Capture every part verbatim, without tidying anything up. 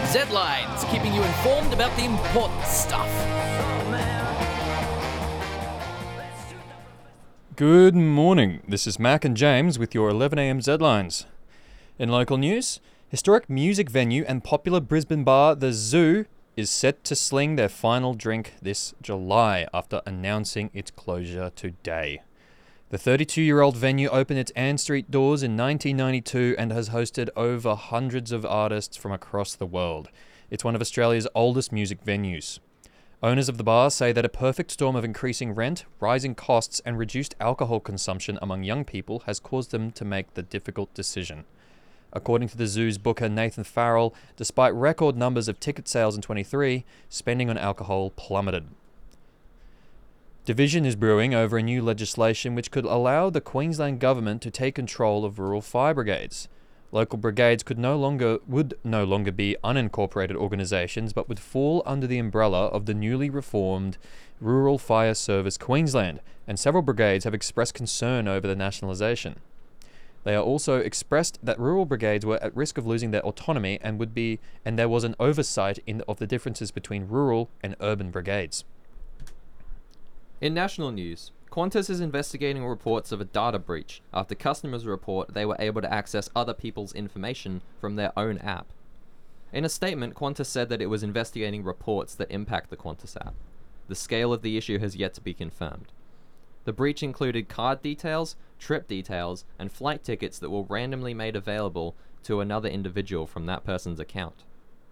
Z-Lines, keeping you informed about the important stuff. Good morning. This is Mac and James with your eleven a m Z-Lines. In local news, historic music venue and popular Brisbane bar The Zoo is set to sling their final drink this July after announcing its closure today. The thirty-two-year-old venue opened its Ann Street doors in nineteen ninety-two and has hosted over hundreds of artists from across the world. It's one of Australia's oldest music venues. Owners of the bar say that a perfect storm of increasing rent, rising costs, and reduced alcohol consumption among young people has caused them to make the difficult decision. According to the Zoo's booker Nathan Farrell, despite record numbers of ticket sales in twenty-three, spending on alcohol plummeted. Division is brewing over a new legislation which could allow the Queensland government to take control of rural fire brigades. Local brigades could no longer would no longer be unincorporated organisations, but would fall under the umbrella of the newly reformed Rural Fire Service Queensland, and several brigades have expressed concern over the nationalisation. They are also expressed that rural brigades were at risk of losing their autonomy and would be, and there was an oversight in of the differences between rural and urban brigades. In national news, Qantas is investigating reports of a data breach after customers report they were able to access other people's information from their own app. In a statement, Qantas said that it was investigating reports that impact the Qantas app. The scale of the issue has yet to be confirmed. The breach included card details, trip details, and flight tickets that were randomly made available to another individual from that person's account.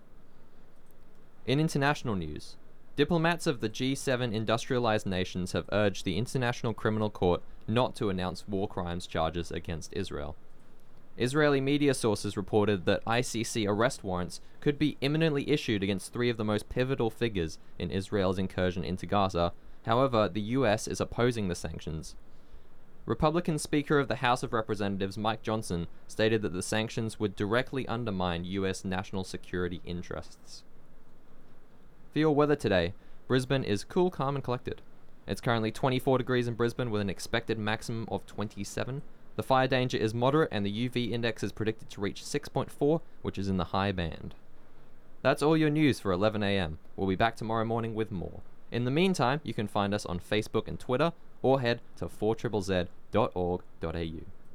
In international news, diplomats of the G seven industrialized nations have urged the International Criminal Court not to announce war crimes charges against Israel. Israeli media sources reported that I C C arrest warrants could be imminently issued against three of the most pivotal figures in Israel's incursion into Gaza. However, the U S is opposing the sanctions. Republican Speaker of the House of Representatives Mike Johnson stated that the sanctions would directly undermine U S national security interests. For your weather today, Brisbane is cool, calm and collected. It's currently twenty-four degrees in Brisbane with an expected maximum of twenty-seven. The fire danger is moderate and the U V index is predicted to reach six point four, which is in the high band. That's all your news for eleven a m. We'll be back tomorrow morning with more. In the meantime, you can find us on Facebook and Twitter or head to four Z Z Z dot org dot a u.